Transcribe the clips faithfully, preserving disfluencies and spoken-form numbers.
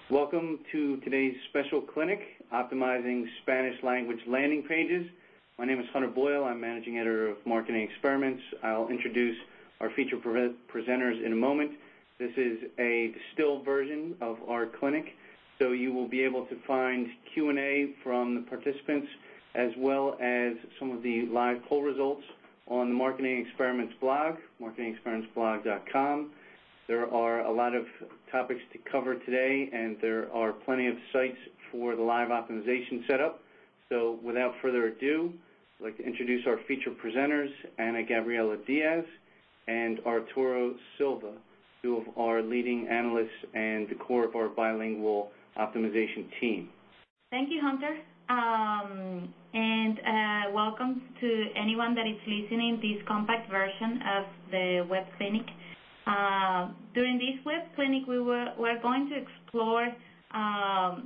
Welcome to today's special clinic, Optimizing Spanish Language Landing Pages. My name is Hunter Boyle. I'm Managing Editor of Marketing Experiments. I'll introduce our feature pre presenters in a moment. This is a distilled version of our clinic, so you will be able to find Q and A from the participants as well as some of the live poll results on the Marketing Experiments blog, marketing experiments blog dot com. There are a lot of topics to cover today, and there are plenty of sites for the live optimization setup. So without further ado, I'd like to introduce our feature presenters, Ana Gabriela Diaz and Arturo Silva, two of our leading analysts and the core of our bilingual optimization team. Thank you, Hunter. Um, and uh, welcome to anyone that is listening to this compact version of the web clinic. Uh, during this web clinic, we were we're going to explore um,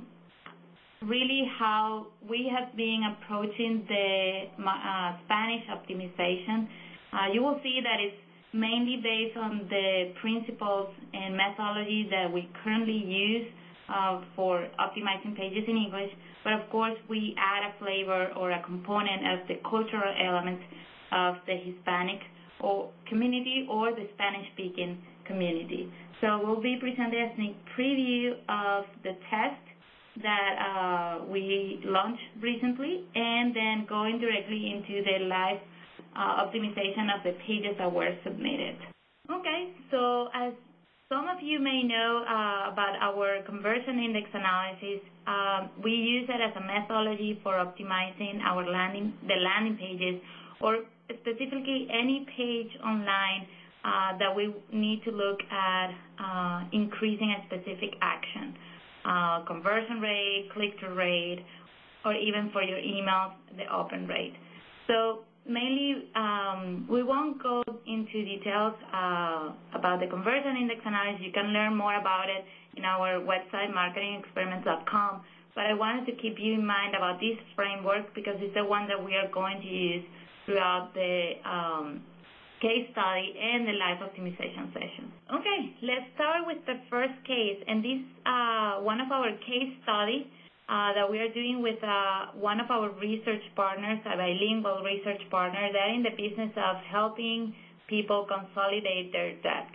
really how we have been approaching the uh, Spanish optimization. Uh, you will see that it's mainly based on the principles and methodology that we currently use uh, for optimizing pages in English, but of course we add a flavor or a component of the cultural elements of the Hispanic or community or the Spanish-speaking community. So we'll be presenting a sneak preview of the test that uh, we launched recently, and then going directly into the live uh, optimization of the pages that were submitted. Okay, so as some of you may know uh, about our conversion index analysis, um, we use it as a methodology for optimizing our landing, the landing pages, or specifically any page online uh, that we need to look at uh, increasing a specific action, uh, conversion rate, click-through rate, or even for your emails, the open rate. So mainly, um, we won't go into details uh, about the conversion index analysis. You can learn more about it in our website, marketing experiments dot com. But I wanted to keep you in mind about this framework because it's the one that we are going to use throughout the um, case study and the live optimization session. Okay, let's start with the first case, and this uh, one of our case study uh, that we are doing with uh, one of our research partners, a bilingual research partner, that in the business of helping people consolidate their debt.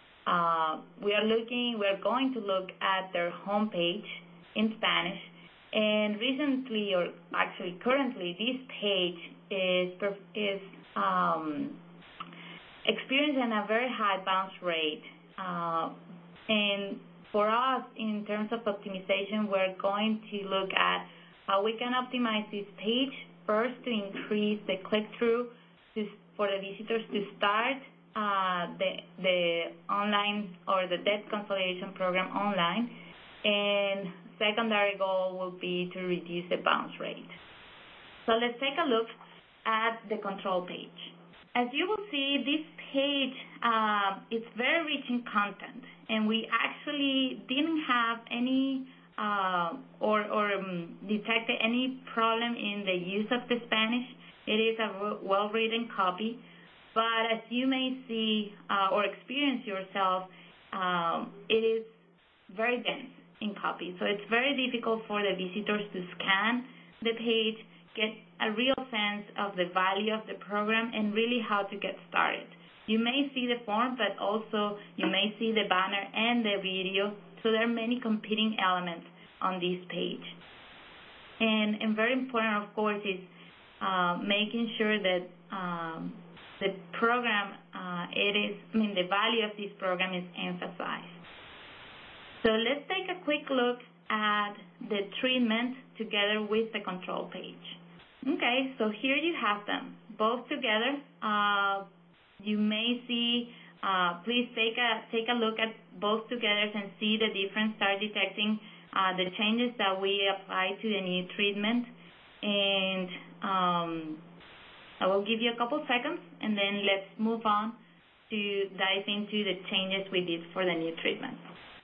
Uh, we are looking, we are going to look at their homepage in Spanish, and recently, or actually currently, this page is is um, experiencing a very high bounce rate. Uh, and for us, in terms of optimization, we're going to look at how we can optimize this page first to increase the click-through for the visitors to start uh, the, the online or the debt consolidation program online. And secondary goal will be to reduce the bounce rate. So let's take a look at the control page. As you will see, this page uh, is very rich in content, and we actually didn't have any uh, or, or um, detected any problem in the use of the Spanish. It is a well-written copy, but as you may see uh, or experience yourself, um, it is very dense in copy. So it's very difficult for the visitors to scan the page, get a real sense of the value of the program, and really how to get started. You may see the form, but also you may see the banner and the video, so there are many competing elements on this page. And, and very important, of course, is uh, making sure that um, the program, uh, it is, I mean, the value of this program is emphasized. So let's take a quick look at the treatment together with the control page. Okay, so here you have them, both together. Uh, you may see, uh, please take a, take a look at both together and see the difference, start detecting uh, the changes that we apply to the new treatment. And um, I will give you a couple seconds, and then let's move on to dive into the changes we did for the new treatment.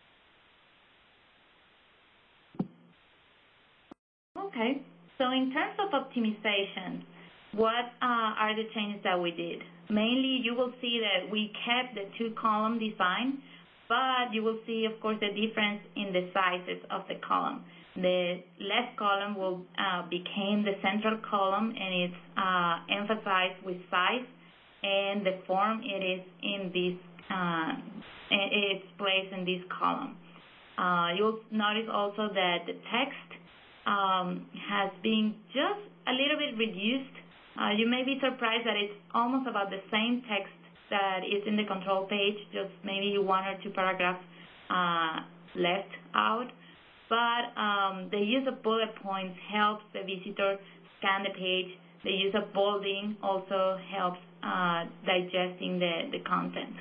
Okay. So in terms of optimization, what uh, are the changes that we did? Mainly, you will see that we kept the two-column design, but you will see, of course, the difference in the sizes of the column. The left column will uh, become the central column, and it's uh, emphasized with size, and the form it is in this, uh, it's placed in this column. Uh, you'll notice also that the text um, has been just a little bit reduced. Uh, you may be surprised that it's almost about the same text that is in the control page, just maybe one or two paragraphs uh, left out. But um, the use of bullet points helps the visitor scan the page. The use of bolding also helps uh, digesting the, the content.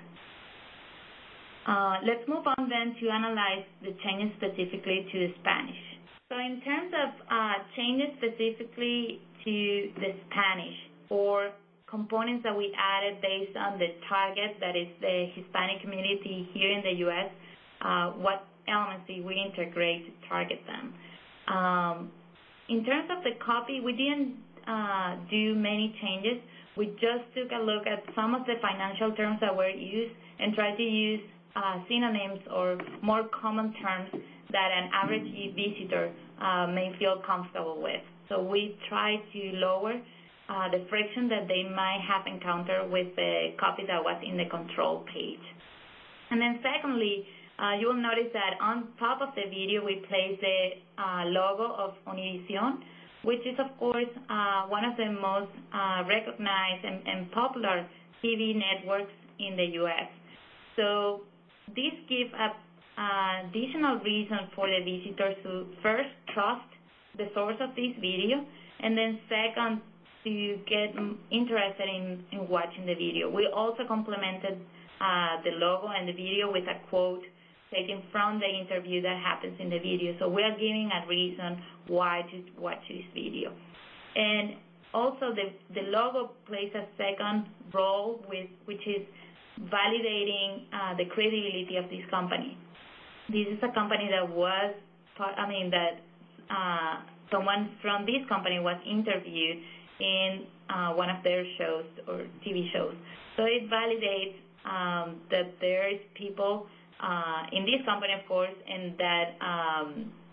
Uh, let's move on then to analyze the changes specifically to the Spanish. So in terms of uh, changes specifically to the Spanish, or components that we added based on the target, that is the Hispanic community here in the U S, uh, what elements did we integrate to target them? Um, in terms of the copy, we didn't uh, do many changes. We just took a look at some of the financial terms that were used and tried to use uh, synonyms or more common terms that an average visitor uh, may feel comfortable with. So we tried to lower uh, the friction that they might have encountered with the copy that was in the control page. And then secondly, Uh, you will notice that on top of the video, we placed the uh, logo of Univision, which is, of course, uh, one of the most uh, recognized and, and popular T V networks in the U S. So this gives an uh, additional reason for the visitors to first trust the source of this video, and then second, to get interested in, in watching the video. We also complemented uh, the logo and the video with a quote taken from the interview that happens in the video. So we are giving a reason why to watch this video. And also the, the logo plays a second role, with, which is validating uh, the credibility of this company. This is a company that was, I mean, that uh, someone from this company was interviewed in uh, one of their shows or T V shows. So it validates um, that there is people Uh, in this company, of course, and that um,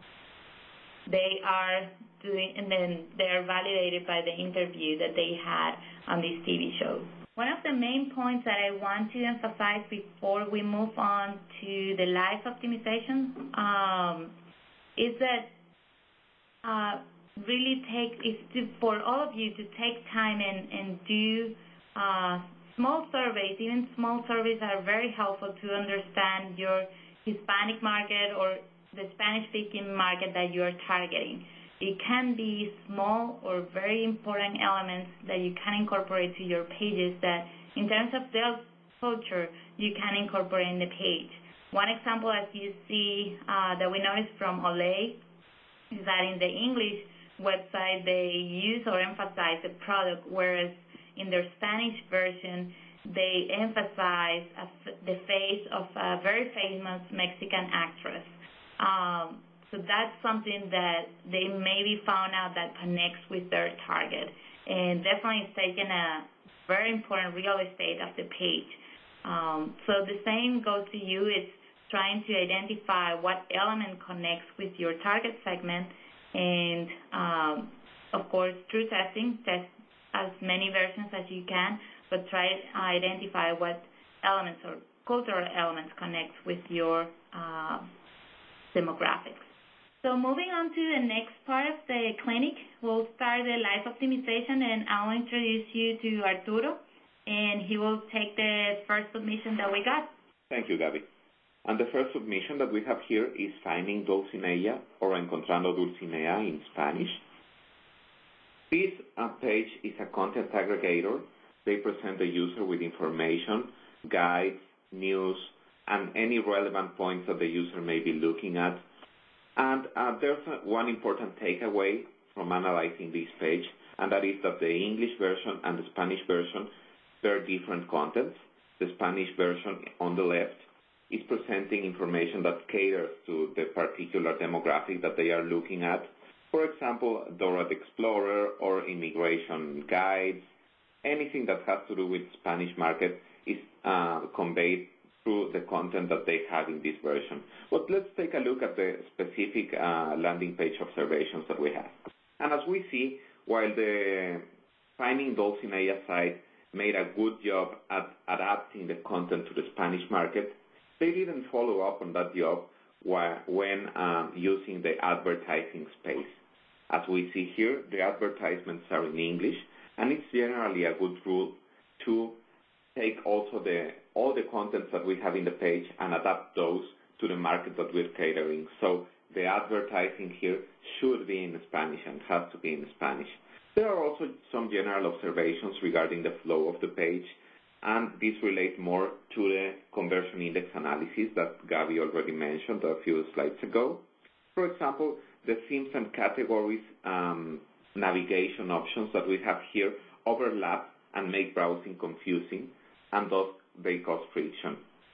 they are doing, and then they are validated by the interview that they had on this T V show. One of the main points that I want to emphasize before we move on to the live optimization um, is that uh, really take is to, for all of you to take time and, and do uh, small surveys. Even small surveys are very helpful to understand your Hispanic market or the Spanish-speaking market that you are targeting. It can be small or very important elements that you can incorporate to your pages that, in terms of their culture, you can incorporate in the page. One example, as you see, uh, that we noticed from Olay, is that in the English website, they use or emphasize the product, whereas in their Spanish version, they emphasize the face of a very famous Mexican actress. Um, so that's something that they maybe found out that connects with their target, and definitely it's taken a very important real estate of the page. Um, so the same goes to you. It's trying to identify what element connects with your target segment, and um, of course, through testing, test as many versions as you can, but try to identify what elements or cultural elements connect with your uh, demographics. So moving on to the next part of the clinic, we'll start the live optimization, and I'll introduce you to Arturo, and he will take the first submission that we got. Thank you, Gabby. And the first submission that we have here is Finding Dulcinea, or Encontrando Dulcinea in Spanish. This uh, page is a content aggregator. They present the user with information, guides, news, and any relevant points that the user may be looking at. And uh, there's a, one important takeaway from analyzing this page, and that is that the English version and the Spanish version bear different contents. The Spanish version on the left is presenting information that caters to the particular demographic that they are looking at. For example, Dora the Explorer or immigration guides. Anything that has to do with Spanish market is uh, conveyed through the content that they have in this version. But let's take a look at the specific uh, landing page observations that we have. And as we see, while the Finding Dulcinea site made a good job at adapting the content to the Spanish market, they didn't follow up on that job when um, using the advertising space. As we see here, the advertisements are in English, and it's generally a good rule to take also the all the contents that we have in the page and adapt those to the market that we're catering. So the advertising here should be in Spanish and has to be in Spanish. There are also some general observations regarding the flow of the page, and these relate more to the conversion index analysis that Gabby already mentioned a few slides ago. For example, the themes and categories um, navigation options that we have here overlap and make browsing confusing, and thus they cause friction.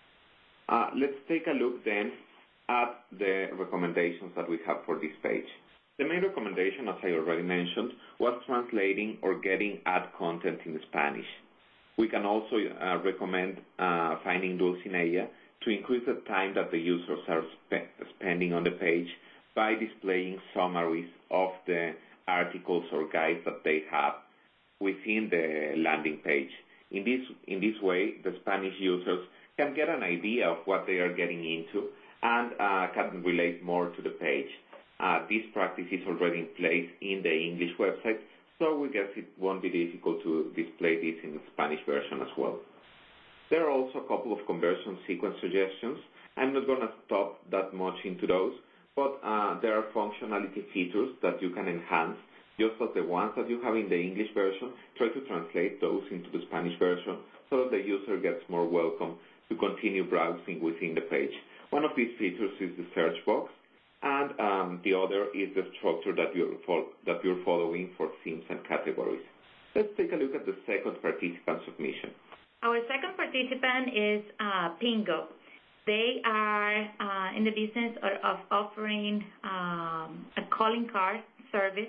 Uh, let's take a look then at the recommendations that we have for this page. The main recommendation, as I already mentioned, was translating or getting ad content in Spanish. We can also uh, recommend uh, Finding Dulcinea to increase the time that the users are spe spending on the page by displaying summaries of the articles or guides that they have within the landing page. In this, in this way, the Spanish users can get an idea of what they are getting into and uh, can relate more to the page. Uh, this practice is already in place in the English website, so we guess it won't be difficult to display this in the Spanish version as well. There are also a couple of conversion sequence suggestions. I'm not going to stop that much into those, but uh, there are functionality features that you can enhance, just as the ones that you have in the English version. Try to translate those into the Spanish version so that the user gets more welcome to continue browsing within the page. One of these features is the search box, and um, the other is the structure that you're, that you're following for themes and categories. Let's take a look at the second participant submission. Our second participant is uh, Pingo. They are uh, in the business of offering um, a calling card service,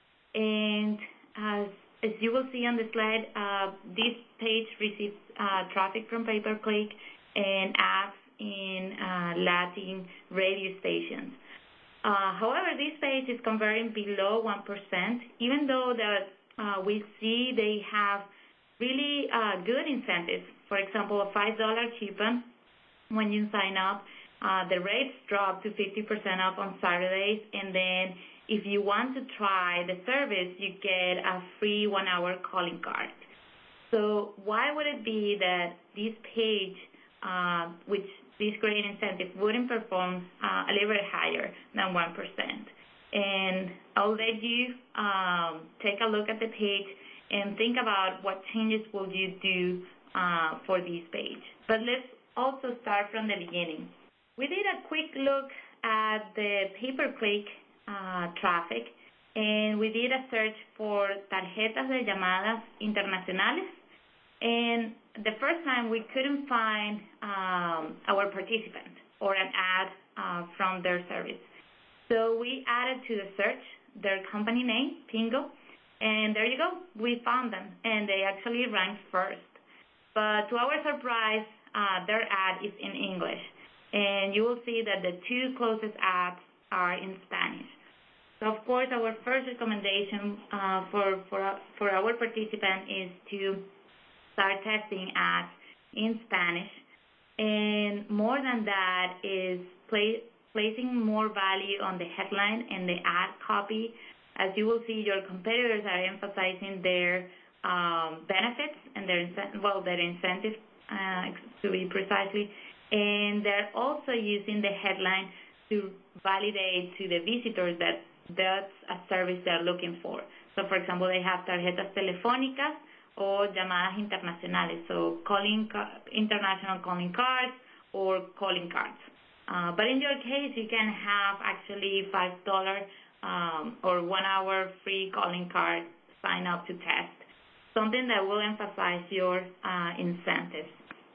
and as, as you will see on the slide, uh, this page receives uh, traffic from pay-per-click and ads in uh, Latin radio stations. Uh, however, this page is converting below one percent, even though that uh, we see they have really uh, good incentives. For example, a five dollar coupon when you sign up. Uh, the rates drop to fifty percent off on Saturdays, and then if you want to try the service, you get a free one-hour calling card. So why would it be that this page, uh, which this great incentive, wouldn't perform uh, a little bit higher than one percent? And I'll let you um, take a look at the page and think about what changes will you do uh, for this page. But let's also start from the beginning. We did a quick look at the pay-per-click uh, traffic, and we did a search for tarjetas de llamadas internacionales, and the first time we couldn't find um, our participant or an ad uh, from their service. So we added to the search their company name, Pingo, and there you go, we found them, and they actually ranked first. But to our surprise, uh, their ad is in English, and you will see that the two closest ads are in Spanish. So of course, our first recommendation uh, for, for, for our participant is to start testing ads in Spanish, and more than that is place, placing more value on the headline and the ad copy. As you will see, your competitors are emphasizing their um, benefits and their well, their incentives, uh, to be precisely, and they're also using the headline to validate to the visitors that that's a service they're looking for. So, for example, they have tarjetas telefónicas or llamadas internacionales, so calling international calling cards or calling cards. Uh, but in your case, you can have actually five dollars um, or one hour free calling card sign up to test, something that will emphasize your uh, incentives.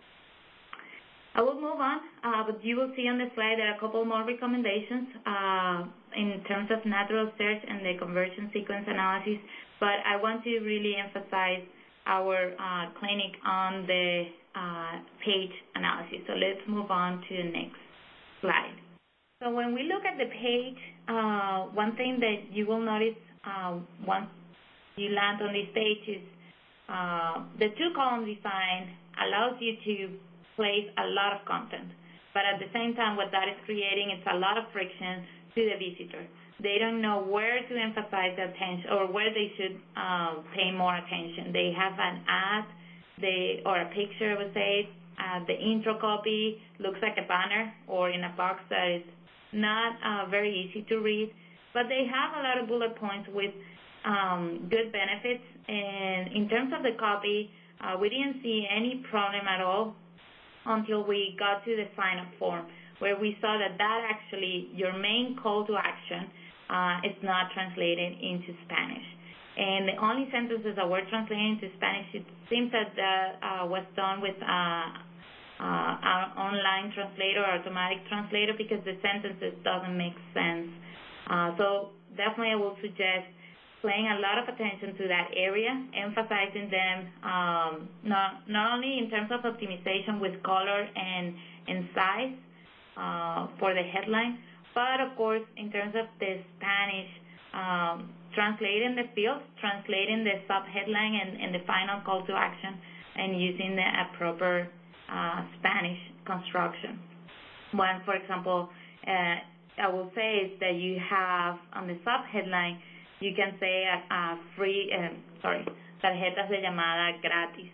I will move on, uh, but you will see on the slide there are a couple more recommendations uh, in terms of natural search and the conversion sequence analysis, but I want to really emphasize our uh, clinic on the uh, page analysis. So let's move on to the next slide. So when we look at the page, uh, one thing that you will notice uh, once you land on this page is uh, the two-column design allows you to place a lot of content. But at the same time, what that is creating is a lot of friction to the visitor. They don't know where to emphasize the attention or where they should uh, pay more attention. They have an ad they, or a picture, I would say. Uh, the intro copy looks like a banner or in a box that is not uh, very easy to read, but they have a lot of bullet points with um, good benefits. And in terms of the copy, uh, we didn't see any problem at all until we got to the sign-up form, where we saw that that actually, your main call to action, uh, is not translated into Spanish. And the only sentences that were translated into Spanish, it seems that that uh, was done with uh, Uh, our online translator, automatic translator, because the sentences doesn't make sense. Uh, so definitely I will suggest paying a lot of attention to that area, emphasizing them um, not, not only in terms of optimization with color and, and size uh, for the headline, but of course in terms of the Spanish, um, translating the fields, translating the sub-headline and, and the final call to action, and using the uh, proper Uh, Spanish construction. One, for example, uh, I will say is that you have on the subheadline, you can say a, a free, uh, sorry, tarjetas de llamada gratis,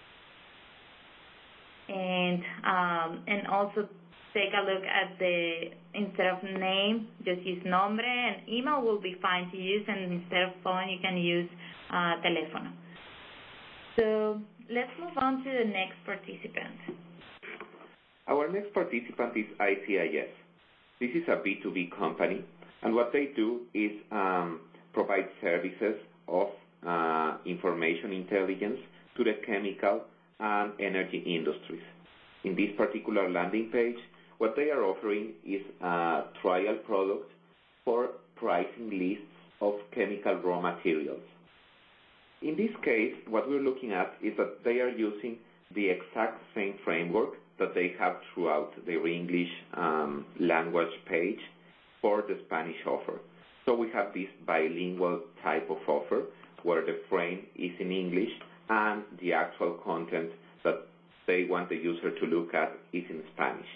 and um, and also take a look at the, instead of name, just use nombre, and email will be fine to use, and instead of phone, you can use uh, teléfono. So let's move on to the next participant. Our next participant is I C I S. This is a B two B company, and what they do is um, provide services of uh, information intelligence to the chemical and energy industries. In this particular landing page, what they are offering is a trial product for pricing lists of chemical raw materials. In this case, what we're looking at is that they are using the exact same framework that they have throughout their English um, language page for the Spanish offer. So we have this bilingual type of offer where the frame is in English and the actual content that they want the user to look at is in Spanish.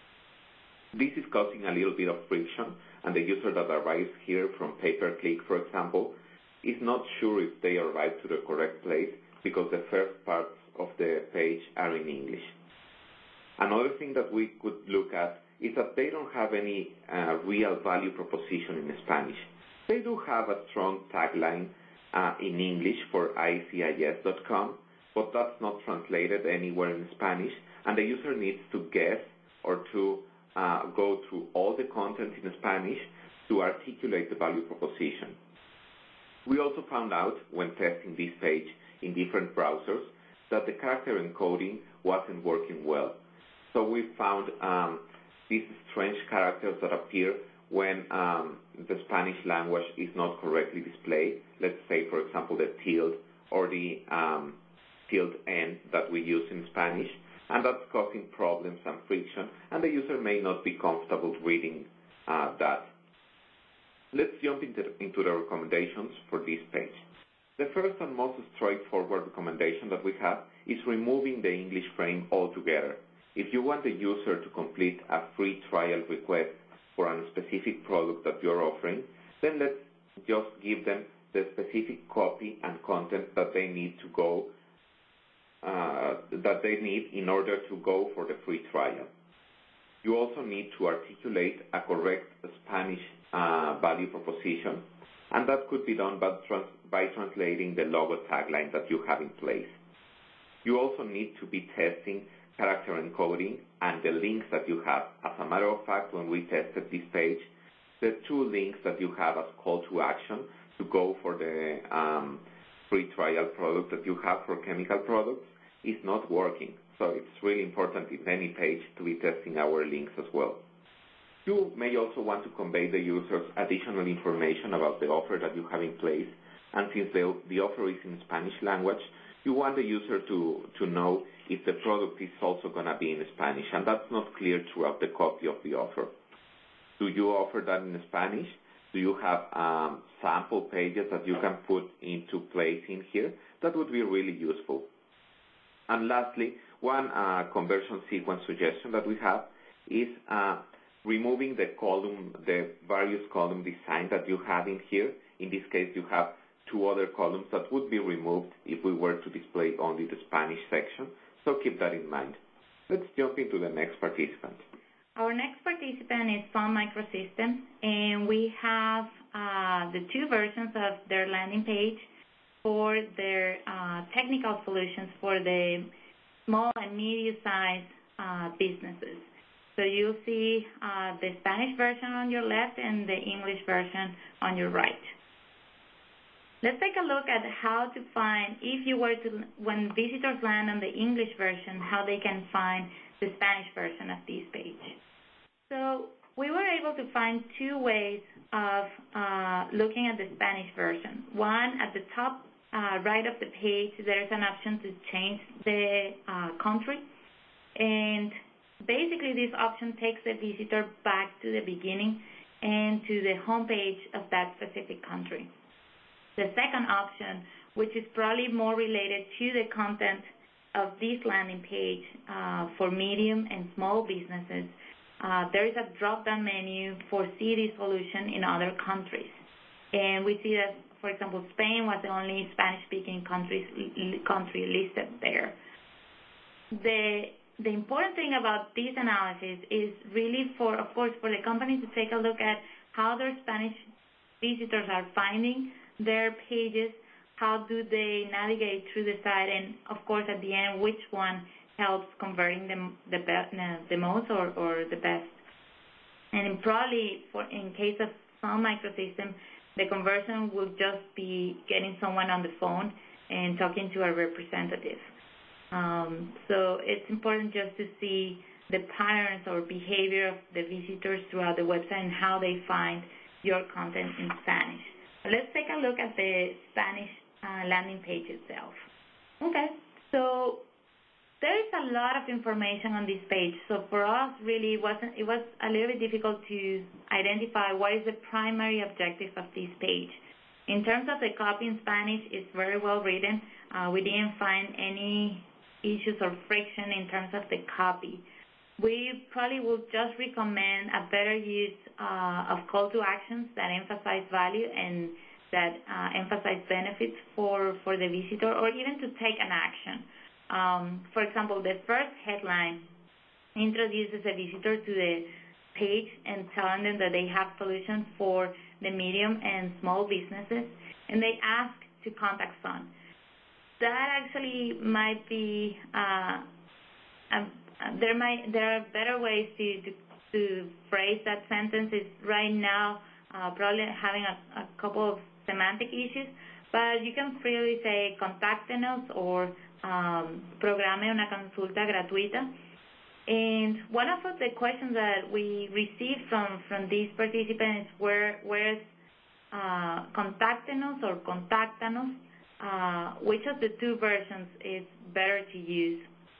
This is causing a little bit of friction, and the user that arrives here from pay-per-click, for example, is not sure if they arrive to the correct place because the first parts of the page are in English. Another thing that we could look at is that they don't have any uh, real value proposition in Spanish. They do have a strong tagline uh, in English for I C I S dot com, but that's not translated anywhere in Spanish, and the user needs to guess or to uh, go through all the content in Spanish to articulate the value proposition. We also found out when testing this page in different browsers that the character encoding wasn't working well. So we found um, these strange characters that appear when um, the Spanish language is not correctly displayed. Let's say, for example, the tilde or the um, tilde N that we use in Spanish, and that's causing problems and friction, and the user may not be comfortable reading uh, that. Let's jump into, into the recommendations for this page. The first and most straightforward recommendation that we have is removing the English frame altogether. If you want the user to complete a free trial request for a specific product that you're offering, then let's just give them the specific copy and content that they need to go, uh, that they need in order to go for the free trial. You also need to articulate a correct Spanish uh, value proposition, and that could be done by, trans by translating the logo tagline that you have in place. You also need to be testing character encoding and the links that you have. As a matter of fact, when we tested this page, the two links that you have as call to action to go for the um, free trial product that you have for chemical products is not working. So it's really important in any page to be testing our links as well. You may also want to convey the users additional information about the offer that you have in place. And since the, the offer is in Spanish language, you want the user to, to know if the product is also going to be in Spanish, and that's not clear throughout the copy of the offer. Do you offer that in Spanish? Do you have um, sample pages that you can put into place in here? That would be really useful. And lastly, one uh, conversion sequence suggestion that we have is uh, removing the column, the various column design that you have in here. In this case, you have two other columns that would be removed if we were to display only the Spanish section. So keep that in mind. Let's jump into the next participant. Our next participant is Sun Microsystems, and we have uh, the two versions of their landing page for their uh, technical solutions for the small and medium-sized uh, businesses. So you'll see uh, the Spanish version on your left and the English version on your right. Let's take a look at how to find, if you were to, when visitors land on the English version, how they can find the Spanish version of this page. So we were able to find two ways of uh, looking at the Spanish version. One, at the top uh, right of the page, there's an option to change the uh, country. And basically, this option takes the visitor back to the beginning and to the home page of that specific country. The second option, which is probably more related to the content of this landing page uh, for medium and small businesses, Uh, there is a drop-down menu for city solution in other countries. And we see that, for example, Spain was the only Spanish-speaking country, country listed there. The, the important thing about this analysis is really for, of course, for the company to take a look at how their Spanish visitors are finding their pages, how do they navigate through the site, and, of course, at the end, which one helps converting them the best, the most or, or the best. And probably for in case of Sun Microsystems, the conversion will just be getting someone on the phone and talking to a representative. Um, so it's important just to see the patterns or behavior of the visitors throughout the website and how they find your content in Spanish. But let's take a look at the Spanish uh, landing page itself. Okay, so there is a lot of information on this page, so for us, really, it, wasn't, it was a little bit difficult to identify what is the primary objective of this page. In terms of the copy in Spanish, it's very well written. Uh, we didn't find any issues or friction in terms of the copy. We probably would just recommend a better use uh, of call to actions that emphasize value and that uh, emphasize benefits for, for the visitor, or even to take an action. Um, for example, the first headline introduces a visitor to the page and telling them that they have solutions for the medium and small businesses, and they ask to contact Sun. That actually might be, uh, a, there might there are better ways to, to, to phrase that sentence. Is right now uh, probably having a, a couple of semantic issues, but you can freely say contáctenos or Um, programe una consulta gratuita. And one of the questions that we received from, from these participants were, where's uh, contáctenos or contáctanos, uh, which of the two versions is better to use.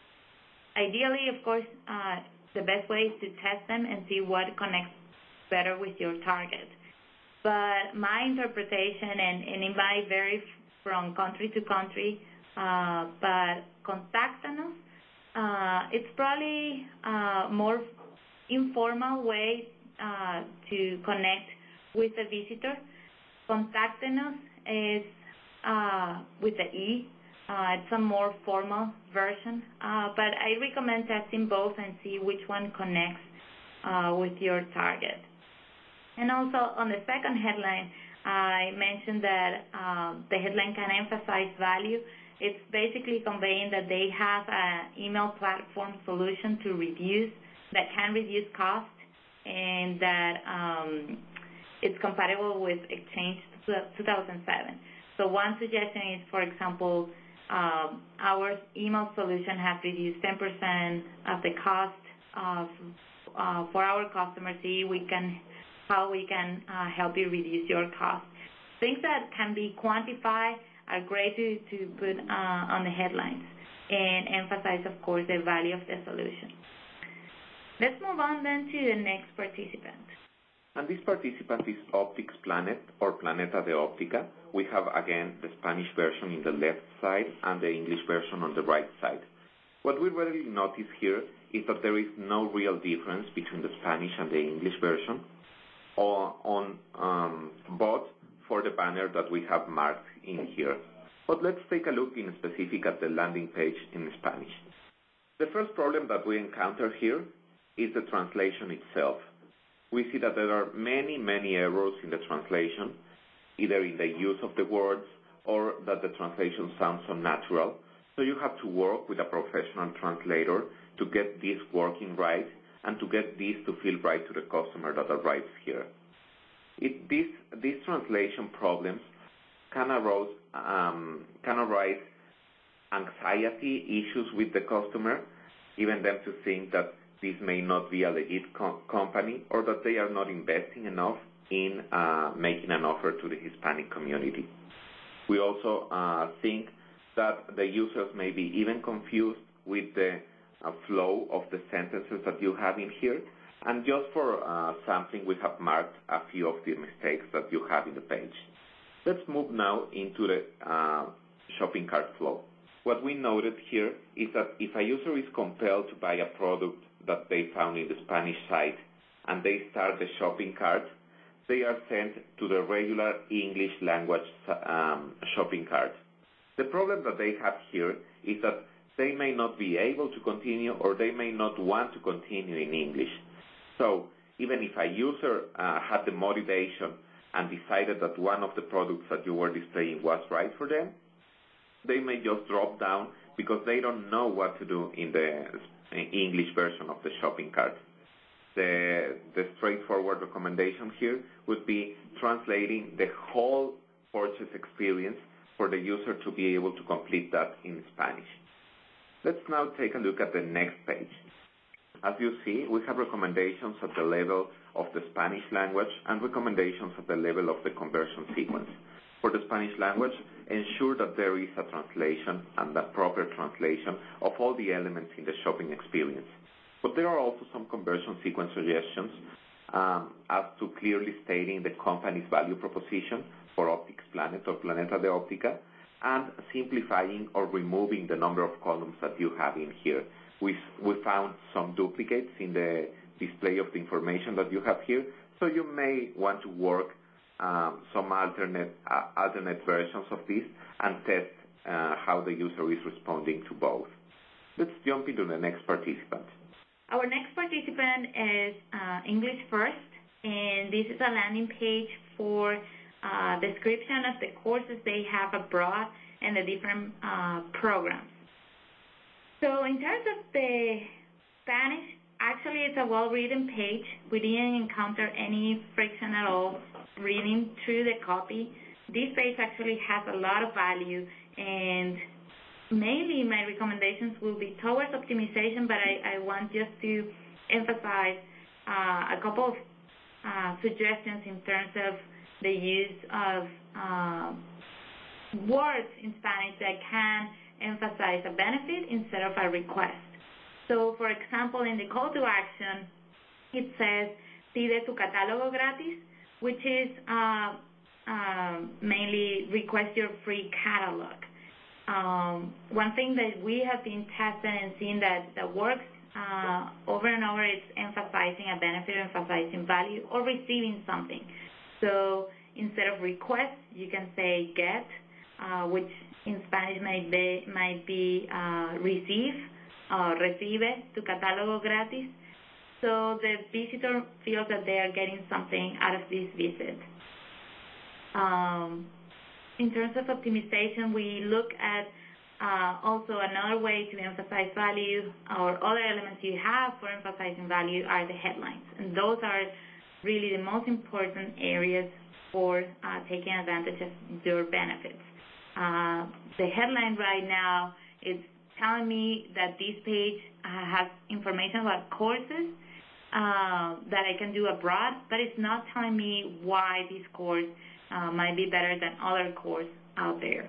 Ideally, of course, uh, the best way is to test them and see what connects better with your target. But my interpretation, and, and it might vary from country to country, Uh, but contáctanos, uh, it's probably a more informal way uh, to connect with the visitor. Contáctenos is uh, with the E. Uh, it's a more formal version, uh, but I recommend testing both and see which one connects uh, with your target. And also on the second headline, I mentioned that uh, the headline can emphasize value. It's basically conveying that they have an email platform solution to reviews that can reduce cost, and that um, it's compatible with Exchange two thousand seven. So one suggestion is, for example, um, our email solution has reduced ten percent of the cost of, uh, for our customers. See we can, how we can uh, help you reduce your cost. Things that can be quantified are great to, to put uh, on the headlines and emphasize, of course, the value of the solution. Let's move on then to the next participant. And this participant is Optics Planet, or Planeta de Optica. We have, again, the Spanish version in the left side and the English version on the right side. What we really notice here is that there is no real difference between the Spanish and the English version, or on um, both for the banner that we have marked in here. But let's take a look in specific at the landing page in Spanish. The first problem that we encounter here is the translation itself. We see that there are many, many errors in the translation, either in the use of the words or that the translation sounds unnatural. So you have to work with a professional translator to get this working right and to get this to feel right to the customer that arrives here. It, this, these translation problems can arise, um, can arise anxiety issues with the customer, even them to think that this may not be a legit co company or that they are not investing enough in uh, making an offer to the Hispanic community. We also uh, think that the users may be even confused with the uh, flow of the sentences that you have in here. And just for uh, sampling, we have marked a few of the mistakes that you have in the page. Let's move now into the uh, shopping cart flow. What we noted here is that if a user is compelled to buy a product that they found in the Spanish site and they start the shopping cart, they are sent to the regular English language um, shopping cart. The problem that they have here is that they may not be able to continue or they may not want to continue in English. So even if a user uh, had the motivation and decided that one of the products that you were displaying was right for them, they may just drop down because they don't know what to do in the English version of the shopping cart. The, the straightforward recommendation here would be translating the whole purchase experience for the user to be able to complete that in Spanish. Let's now take a look at the next page. As you see, we have recommendations at the level of the Spanish language and recommendations at the level of the conversion sequence. For the Spanish language, ensure that there is a translation and a proper translation of all the elements in the shopping experience. But there are also some conversion sequence suggestions um, as to clearly stating the company's value proposition for Optics Planet or Planeta de Optica, and simplifying or removing the number of columns that you have in here. We, we found some duplicates in the display of the information that you have here, so you may want to work um, some alternate, uh, alternate versions of this and test uh, how the user is responding to both. Let's jump into the next participant. Our next participant is uh, English First, and this is a landing page for uh, description of the courses they have abroad and the different uh, programs. So in terms of the Spanish, actually it's a well-written page. We didn't encounter any friction at all reading through the copy. This page actually has a lot of value, and mainly my recommendations will be towards optimization, but I, I want just to emphasize uh, a couple of uh, suggestions in terms of the use of uh, words in Spanish that can emphasize a benefit instead of a request. So, for example, in the call to action, it says, pide tu catálogo gratis, which is uh, uh, mainly request your free catalog. Um, one thing that we have been testing and seeing that, that works uh, over and over is emphasizing a benefit, emphasizing value, or receiving something. So instead of request, you can say get, uh, which in Spanish might be, might be uh, receive, uh, recibe tu catálogo gratis. So the visitor feels that they are getting something out of this visit. Um, in terms of optimization, we look at uh, also another way to emphasize value, or other elements you have for emphasizing value are the headlines. And those are really the most important areas for uh, taking advantage of your benefits. Uh, the headline right now is telling me that this page uh, has information about courses uh, that I can do abroad, but it's not telling me why this course uh, might be better than other courses out there.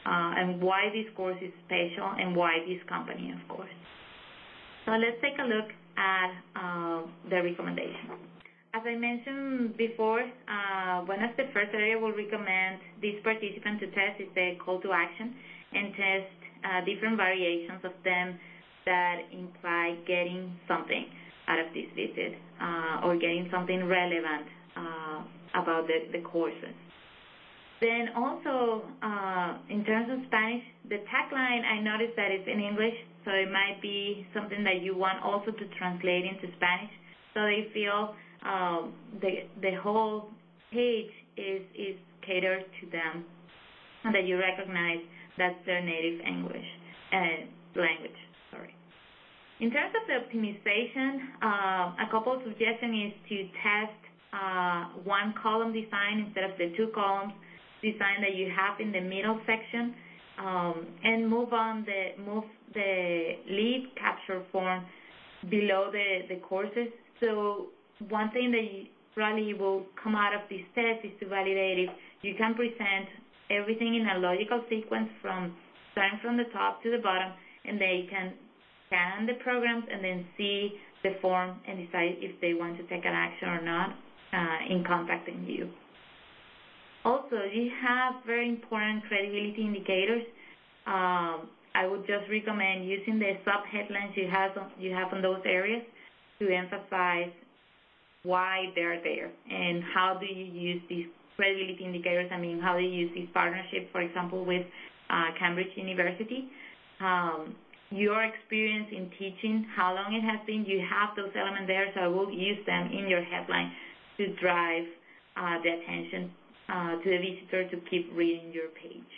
uh, and why this course is special and why this company, of course. So let's take a look at uh, the recommendation. As I mentioned before, uh, one of the first areas we'll recommend this participant to test is the call to action and test uh, different variations of them that imply getting something out of this visit uh, or getting something relevant uh, about the, the courses. Then also, uh, in terms of Spanish, the tagline, I noticed that it's in English, so it might be something that you want also to translate into Spanish, so they feel um, the, the whole page is, is catered to them, and that you recognize that's their native English uh, language. Sorry. In terms of the optimization, uh, a couple of suggestions is to test uh, one column design instead of the two columns design that you have in the middle section, um, and move on the move the lead capture form below the, the courses. So one thing that you probably will come out of this test is to validate if you can present everything in a logical sequence from starting from the top to the bottom, and they can scan the programs and then see the form and decide if they want to take an action or not uh, in contacting you. Also, you have very important credibility indicators. Um, I would just recommend using the sub-headlines you have, on, you have on those areas to emphasize why they're there and how do you use these credibility indicators. I mean, how do you use this partnership, for example, with uh, Cambridge University. Um, your experience in teaching, how long it has been, you have those elements there, so I will use them in your headline to drive uh, the attention Uh, to the visitor to keep reading your page.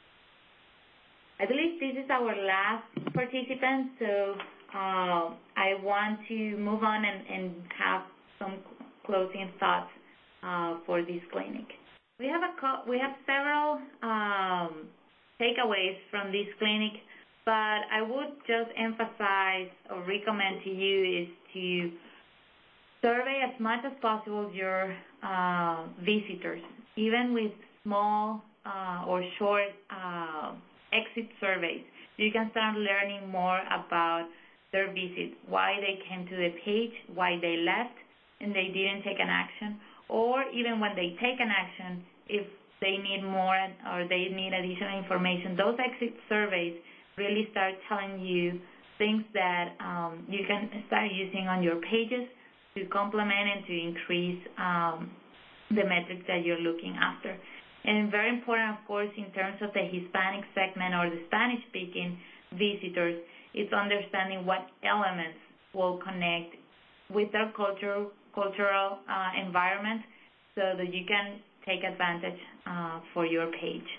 I believe this is our last participant, so uh, I want to move on and, and have some closing thoughts uh, for this clinic. We have a co we have several um, takeaways from this clinic, but I would just emphasize or recommend to you is to survey as much as possible your uh, visitors, even with small uh, or short uh, exit surveys. You can start learning more about their visit, why they came to the page, why they left, and they didn't take an action, or even when they take an action, if they need more or they need additional information. Those exit surveys really start telling you things that um, you can start using on your pages to complement and to increase um, the metrics that you're looking after. And very important, of course, in terms of the Hispanic segment or the Spanish-speaking visitors, it's understanding what elements will connect with their culture, cultural uh, environment so that you can take advantage uh, for your page.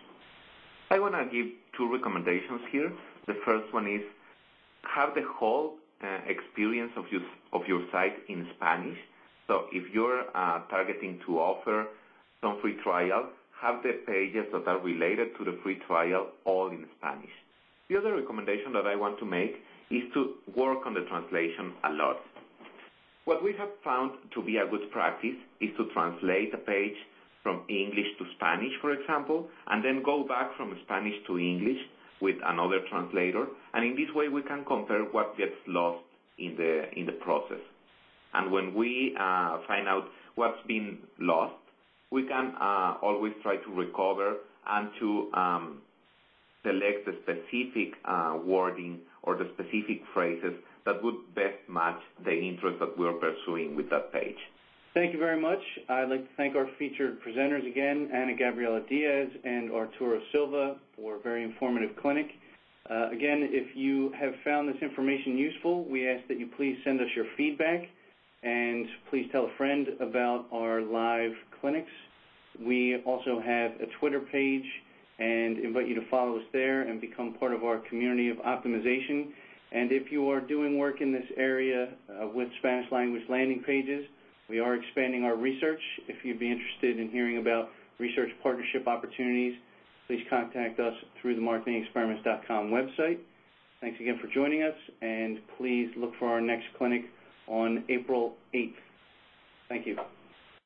I want to give two recommendations here. The first one is have the whole uh, experience of, you, of your site in Spanish. So if you're uh, targeting to offer some free trial, have the pages that are related to the free trial all in Spanish. The other recommendation that I want to make is to work on the translation a lot. What we have found to be a good practice is to translate a page from English to Spanish, for example, and then go back from Spanish to English with another translator. And in this way, we can compare what gets lost in the, in the process. And when we uh, find out what's been lost, we can uh, always try to recover and to um, select the specific uh, wording or the specific phrases that would best match the interest that we're pursuing with that page. Thank you very much. I'd like to thank our featured presenters again, Ana Gabriela Diaz and Arturo Silva, for a very informative clinic. Uh, again, if you have found this information useful, we ask that you please send us your feedback. And please tell a friend about our live clinics. We also have a Twitter page and invite you to follow us there and become part of our community of optimization. And if you are doing work in this area uh, with Spanish language landing pages, we are expanding our research. If you'd be interested in hearing about research partnership opportunities, please contact us through the marketing experiments dot com website. Thanks again for joining us, and please look for our next clinic on April eighth. Thank you.